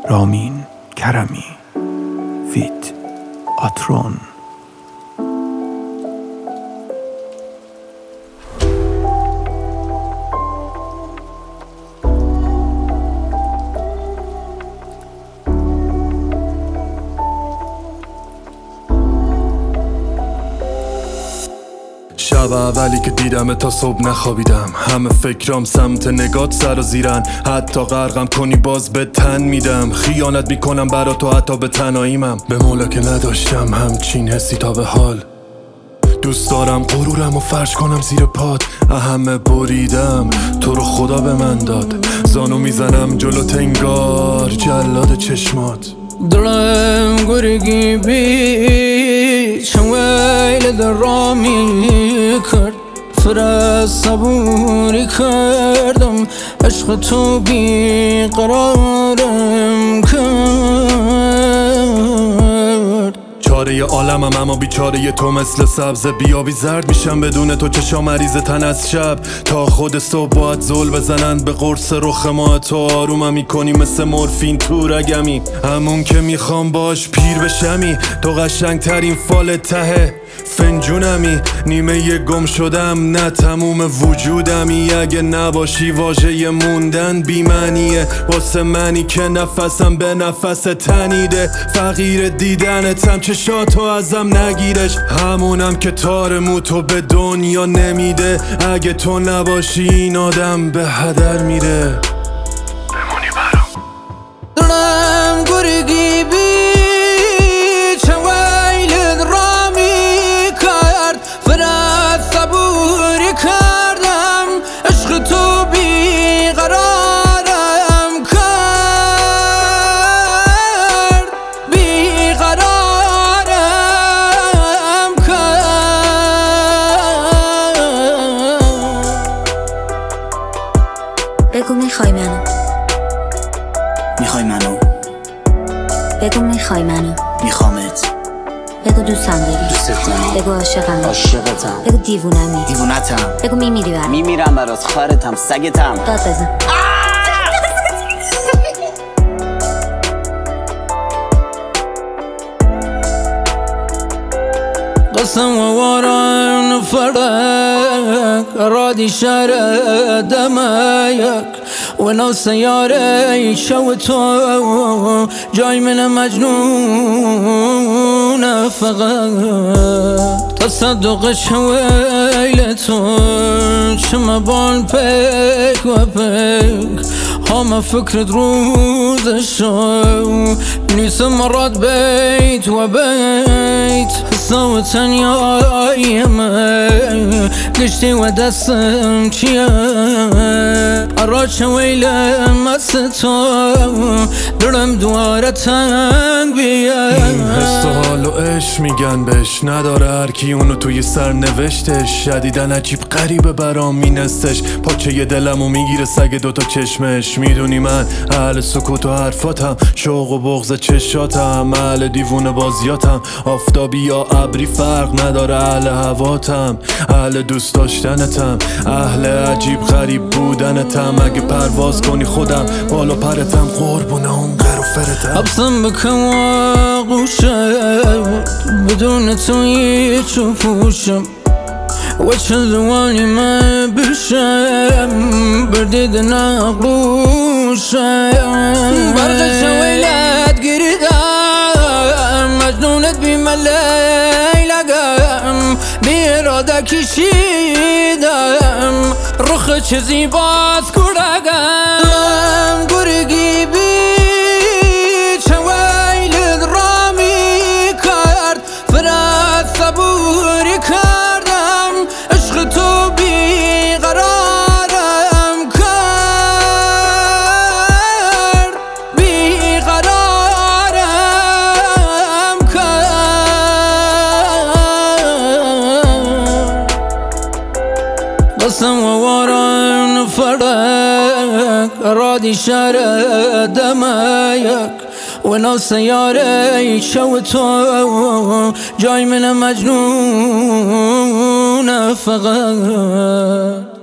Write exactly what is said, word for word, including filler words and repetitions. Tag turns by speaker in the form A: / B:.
A: رامین کرمی فیت آترون.
B: شب اولی که دیدم تا صبح نخوابیدم، همه فکرام سمت نگات سر و زیرن. حتی غرقم کنی باز به تن میدم، خیانت میکنم برا تو حتی به تنهاییمم. به مولا که نداشتم همچین حسی تا به حال. دوست دارم غرورم و فرش کنم زیر پات، همه بریدم تو رو خدا به من داد. زانو میزنم جلو تنگار جلاد چشمات.
C: دلم گرگی بی چویل در رامی کرد، فرست صبوری کردم، عشق تو بی قرارم کرد.
B: چاره عالمم اما بیچاره تو، مثل سبز بیابی زرد میشم بدون تو. چشام مریض تن از شب تا خود صبح باید زل بزنن به قرص رخ ما. تو آرومم میکنی مثل مورفین تو رگمی، همون که میخوام باش پیر بشمی. تو قشنگ ترین فال ته فنجونمی، نیمه گم شدم نه تموم وجودمی. اگه نباشی واژه موندن بی‌معنیه واسه منی که نفسم به نفس تنیده. فقیر دیدنتم چشاتو ازم نگیرش، همونم که تار موتو به دنیا نمیده. اگه تو نباشی این آدم به هدر میره. بمونی برام
C: دلم گرگی بی
D: بگو میخوای منو،
E: میخوای منو،
D: بگو میخوای منو،
E: میخوامت،
D: بگو دوستم داری،
E: دوستت دارم،
D: بگو عاشقم،
E: عاشقتم،
D: بگو دیوونمی،
E: دیوونتم،
D: بگو میمیری برام،
E: میمیرم برات، خارتم، سگتم.
D: داد بزن.
C: قسم واران فرق رادي شارع دمايك ولو سيارة شوتو جاي من مجنون فقط تصدق شويلتو شما بان بيك وبيك هما فكرة روز الشو نيس مرات بيت وبيت صوتا يا يما قشتي ودسم چيه اراچ ويله مستو درم دواره تنگ بیه.
B: این حس و حال و عشق میگن بهش، نداره هر کی اونو توی سر نوشتش. شدیدن عجیب غریبه برام مینستش، پاچه دلمو میگیره سگ دوتا چشمش. میدونی من اهل سکوت و حرفاتم، شوق و بغض چشاتم، اهل دیوونه بازیاتم. آفتابی یا ابری فرق نداره، اهل هواتم، اهل دوست داشتنتم، اهل عجیب غریب بودنتم. اگه پرواز کنی خودم بالا پرتم، قربونه اون قر و فرتم.
C: حبسم بکن آغوشم بدون تو هیچ و پوشم و چه زوانی من بشم بردید نقروشم. برق شویلت گریدم مجنونت بیملیلگم بی اراده کشیدم رخ چه زیباست کرگم گرگی بی چویلت رامی کرد فرست صبوری کردم عشق تو بی قرارم کرد بی قرارم کرد. قسم واران فرق رادي شارع دمايك ولو سيارة شوتو جاي من مجنون فقط